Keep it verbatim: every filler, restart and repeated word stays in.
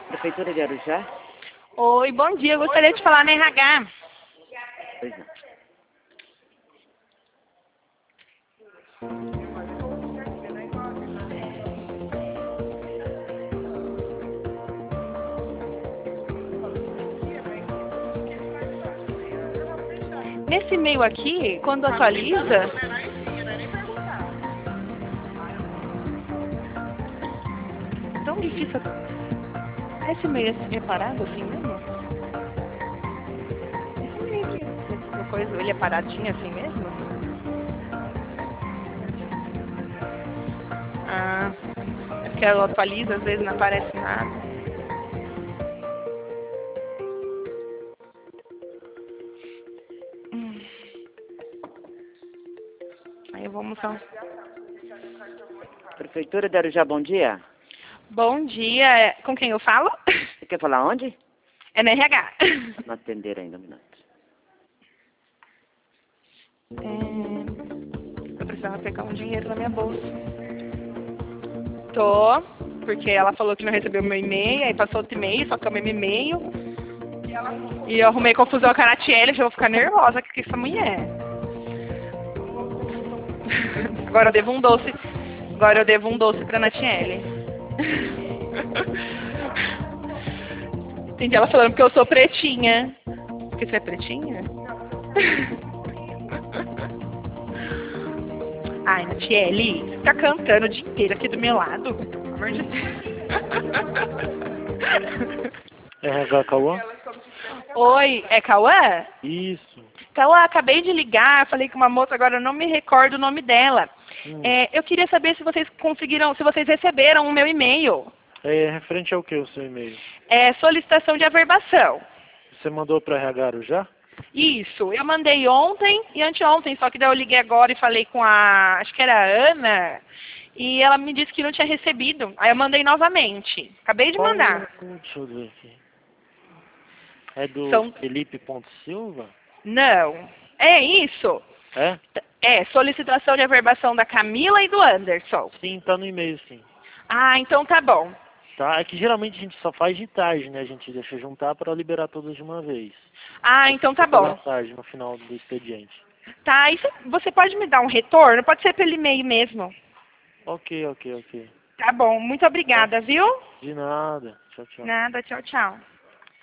Prefeitura de Arujá? Oi, bom dia. Eu gostaria de falar na R H. Pois não. Nesse e-mail aqui, quando atualiza... Tão difícil... Esse e-mail é parado assim mesmo? Esse e-mail aqui, essa coisa, ele é paradinho assim mesmo? Ah, é porque ela atualiza, às vezes não aparece nada. Hum. Aí eu vou almoçar. Prefeitura de Arujá, bom dia. Bom dia. Com quem eu falo? Você quer falar onde? É na R H. Não atender ainda, um minuto. É, eu precisava pegar um dinheiro na minha bolsa. Tô, porque ela falou que não recebeu meu e-mail, aí passou outro e-mail, só que é o mesmo e-mail. E eu arrumei confusão com a Natiele, já vou ficar nervosa com essa mulher. Agora eu devo um doce. Agora eu devo um doce pra Natiele. Entendi ela falando que eu sou pretinha. Porque você é pretinha? Ai, Natiele, você fica cantando o dia inteiro aqui do meu lado. Pelo amor de Deus. R H Cauã? Oi, é Cauã? Isso. Cauã, acabei de ligar, falei com uma moça, agora eu não me recordo o nome dela. Hum. É, eu queria saber se vocês conseguiram, se vocês receberam o meu e-mail. É referente ao que o seu e-mail? É solicitação de averbação. Você mandou para R H Arujá? Isso, eu mandei ontem e anteontem, só que daí eu liguei agora e falei com a, acho que era a Ana, e ela me disse que não tinha recebido. Aí eu mandei novamente. Acabei de Qual mandar. o- Deixa eu ver aqui. É do São... Felipe Ponte Silva? Não. É isso. É? É, solicitação de averbação da Camila e do Anderson. Sim, tá no e-mail, sim. Ah, então tá bom. Tá? É que geralmente a gente só faz de tarde, né? A gente deixa juntar para liberar todas de uma vez. Ah, então tá Pela bom. tarde, no final do expediente. Tá, e cê- você pode me dar um retorno? Pode ser pelo e-mail mesmo. Ok, ok, ok. Tá bom, muito obrigada, viu? De nada. Tchau, tchau. Nada, tchau, tchau.